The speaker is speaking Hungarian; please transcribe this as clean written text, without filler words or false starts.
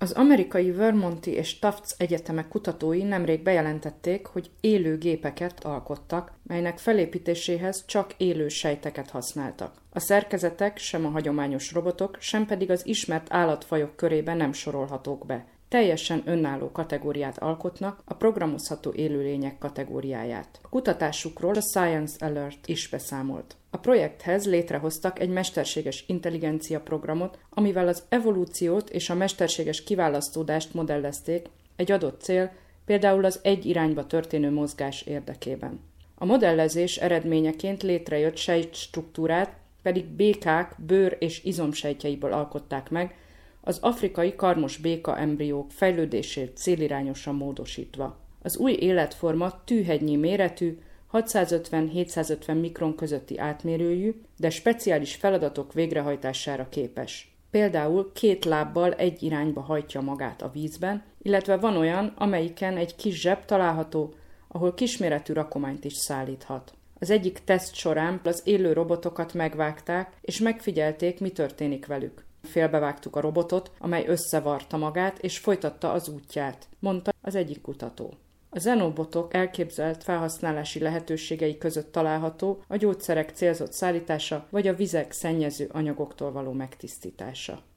Az amerikai Vermonti és Tufts egyetemek kutatói nemrég bejelentették, hogy élő gépeket alkottak, melynek felépítéséhez csak élő sejteket használtak. A szerkezetek sem a hagyományos robotok, sem pedig az ismert állatfajok körébe nem sorolhatók be. Teljesen önálló kategóriát alkotnak, a programozható élőlények kategóriáját. A kutatásukról a Science Alert is beszámolt. A projekthez létrehoztak egy mesterséges intelligencia programot, amivel az evolúciót és a mesterséges kiválasztódást modellezték egy adott cél, például az egy irányba történő mozgás érdekében. A modellezés eredményeként létrejött sejtstruktúrát pedig békák bőr- és izomsejtjeiből alkották meg, az afrikai karmos béka embriók fejlődését célirányosan módosítva. Az új életforma tűhegynyi méretű, 650-750 mikron közötti átmérőjű, de speciális feladatok végrehajtására képes. Például 2 lábbal egy irányba hajtja magát a vízben, illetve van olyan, amelyiken egy kis zseb található, ahol kisméretű rakományt is szállíthat. Az egyik teszt során az élő robotokat megvágták, és megfigyelték, mi történik velük. Félbevágtuk a robotot, amely összevarta magát, és folytatta az útját, mondta az egyik kutató. A xenobotok elképzelt felhasználási lehetőségei között található a gyógyszerek célzott szállítása vagy a vizek szennyező anyagoktól való megtisztítása.